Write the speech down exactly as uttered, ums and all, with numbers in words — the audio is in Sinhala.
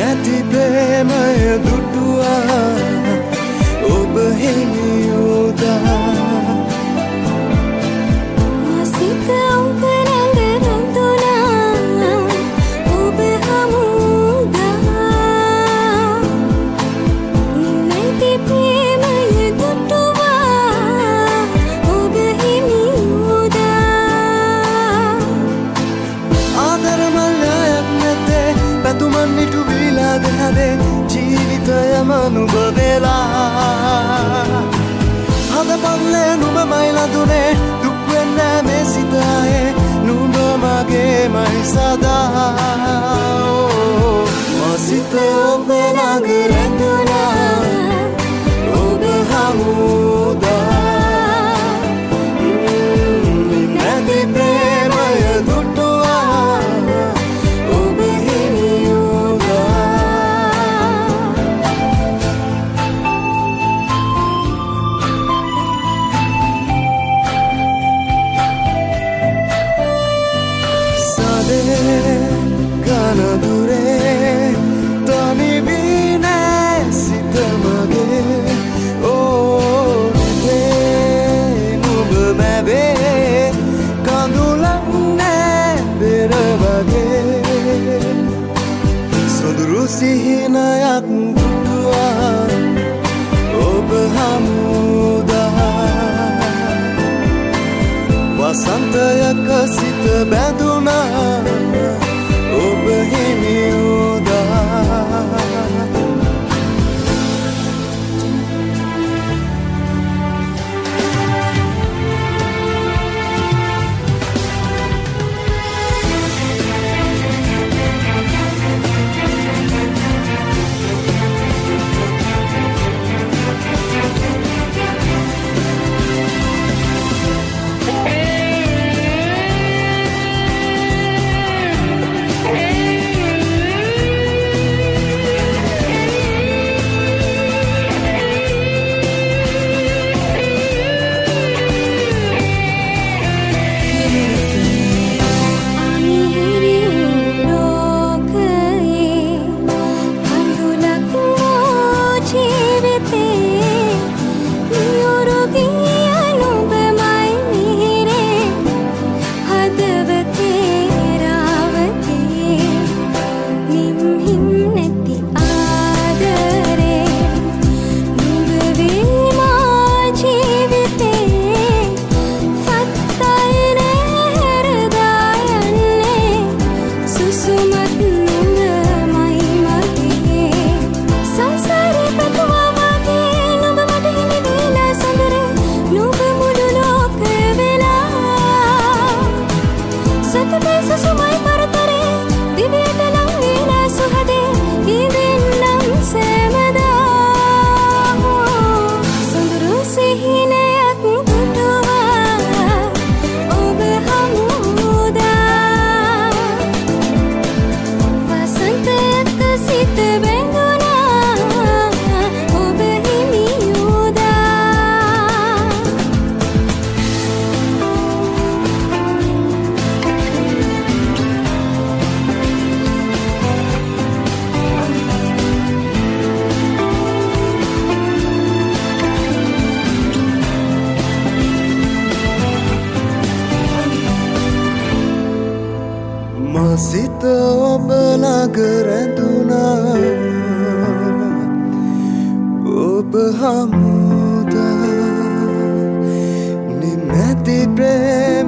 නැති ප්‍රේමය දුටුවා ඔබ හිමියෝදා සිත ඔබ රැඳ රැඳුනා ඔබ හමුදා නැති ප්‍රේමය දුටුවා ඔබ හිමියෝදා ආදර මල්ලයක් නැතේ පැතුමන් නිටු විලාද හැදේ ජීවිතයම නුඹ වෙලා හද පල්ලේ නුඹ මයිලදුනේ දුක් වෙන්නේ මේ සිතයේ නුඹ මගේමයි සදා මසිත ඔබ ළඟ රැඳුනා ඔබ හමුදා නැති ප්‍රේමය දුටුවා ඔබ හිමියෝදා කනදුරේ තනි වී නෑ සිත මගේ ඕනේ නුඹ මැවේ කඳුලක් නෑ පෙර වගේ සොඳුරු සිහිනයක් දුටුවා ඔබ හමුදා වසන්තයක සිත බැඳුනා ඔබ හිමියෝදා මසිත ඔබ ළඟ රැඳුනා ඔබ හමුදා නිමැති ප්‍රේම